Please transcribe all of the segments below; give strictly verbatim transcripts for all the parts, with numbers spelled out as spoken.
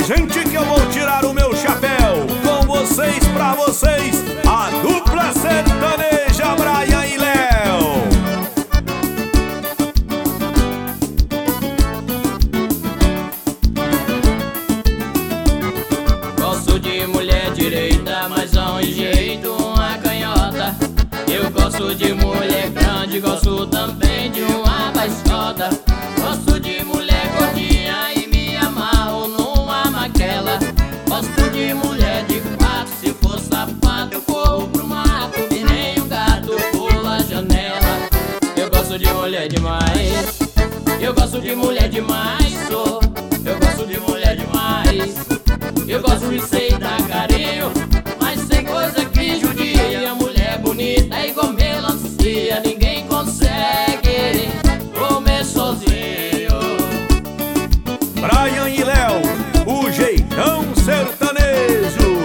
gente que eu vou tirar o meu chapéu. Com vocês, pra vocês, a dupla sertaneja Brian e Léo. Gosto de mulher direita, mas não em jeito uma canhota. Eu gosto de mulher grande, gosto também de uma baixota. Gosto de mulher gordinha e me amarro numa maquela. Gosto de mulher de quatro, se for sapato eu corro pro mato e nem um gato pula a janela. Eu gosto de mulher demais, eu gosto de mulher demais, sou. Eu gosto de mulher demais, eu gosto de sei dar carinho, mas sem coisa que judia. Mulher bonita é igual melancia, ninguém consegue comer sozinho. Brian e Léo, o jeitão sertanejo.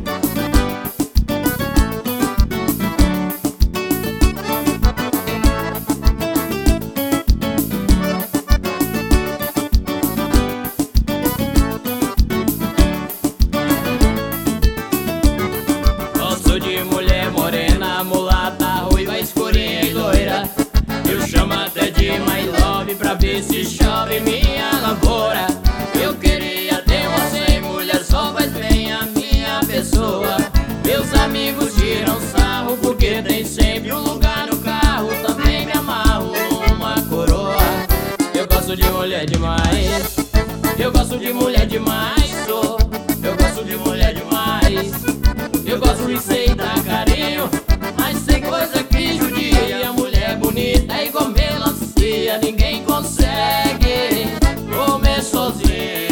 Gosto de mulher morena, mulata, ruiva, escurinha e loira. Eu chamo até de my love pra ver se chove minha lavoura. Eu queria ter você, mulher, só faz bem a minha pessoa. Meus amigos tiram sarro porque tem sempre um lugar no carro. Também me amarro numa coroa. Eu gosto de mulher demais, eu gosto de mulher demais, sou. Eu gosto de mulher demais, eu gosto de sei dar carinho, mas sem coisa que judia. Mulher bonita é igual melancia, ninguém consegue comer sozinho.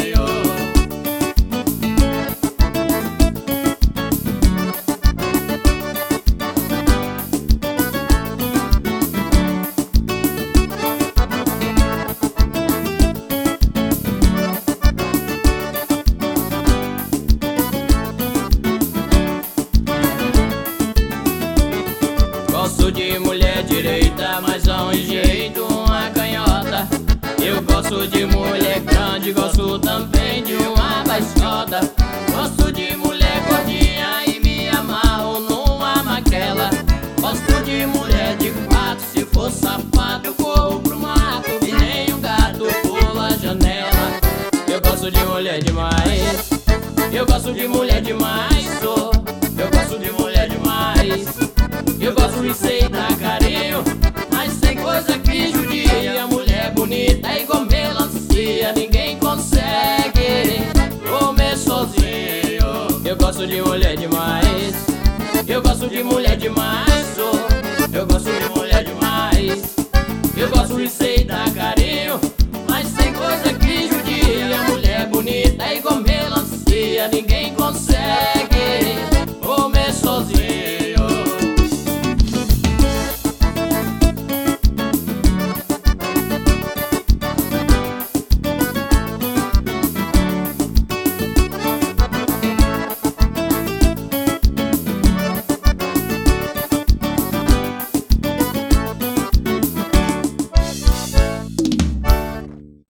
Gosto de mulher direita, mas não em jeito uma canhota. Eu gosto de mulher grande, gosto também de uma baixota. Gosto de mulher gordinha e me amarro numa maquela. Gosto de mulher de quatro, se for sapato eu corro pro mato e nem um gato pula a janela. Eu gosto de mulher demais, eu gosto de mulher demais, sou. Eu gosto de mulher demais, eu gosto de sei dar carinho, mas sem coisa que judia. Mulher bonita é igual melancia, ninguém consegue comer sozinho. Eu gosto de mulher demais, eu gosto de mulher demais, sou. Eu gosto de mulher demais, eu gosto de sei dar carinho.